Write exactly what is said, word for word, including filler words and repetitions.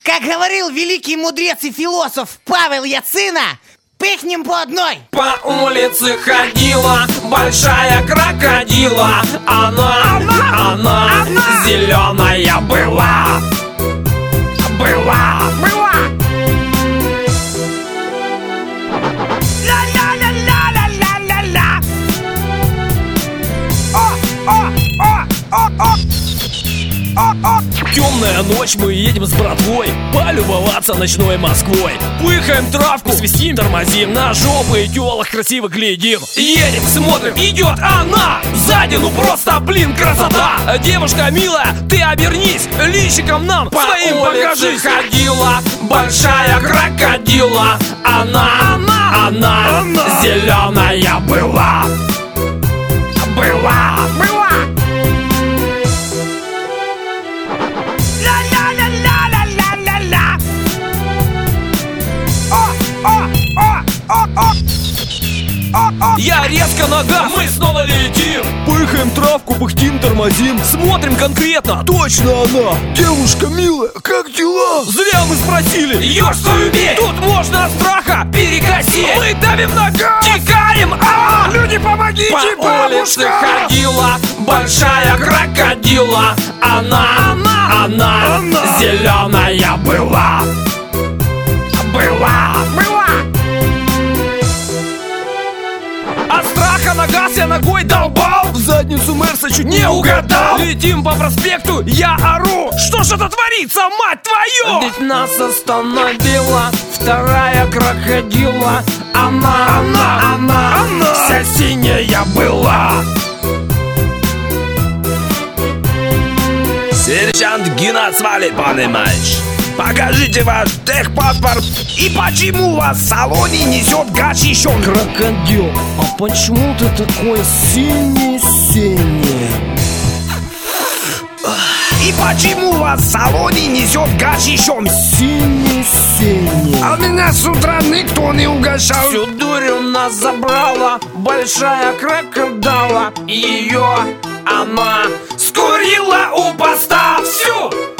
Как говорил великий мудрец и философ Павел Яцина, пыхнем по одной. По улице ходила большая крокодила. Она, она, она, она зеленая была. Была, была. Ля-ля-ля-ля-ля-ля-ля-ля. О, о, о, о, о. Темная ночь, мы едем с братвой полюбоваться ночной Москвой. Пыхаем травку, свистим, тормозим, на жопы и тёлок красиво глядим. Едем, смотрим, идет она. Сзади, ну просто, блин, красота. Девушка милая, ты обернись, личиком нам по своим покажись. Ходила большая крокодила. Она, она, она, она зеленая была. Была, была. Я резко нога, мы снова летим. Пыхаем травку, пыхтим, тормозим. Смотрим конкретно, точно она. Девушка милая, как дела? Зря мы спросили, ёж твою бей. Тут можно от страха перекосить. Мы давим на газ, текаем, а, люди, помогите, по улице ходила большая крокодила. Она, она, она, она зеленая была. Была, была. От страха на газ я ногой долбал. В задницу Мерса чуть не угадал. Летим по проспекту, я ору. Что ж это творится, мать твою? Ведь нас остановила вторая крокодила. Она, она, она, она вся синяя была. Сержант Геноцвали, понимаешь? Покажите ваш техпаспорт. И почему у вас в салоне несет гашишон? Крокодил, а почему ты такой синий-синий? И почему у вас в салоне несет гашишон? Синий-синий. А меня с утра никто не угощал. Всю дурь у нас забрала большая крокодила. Ее она скурила у поста всю.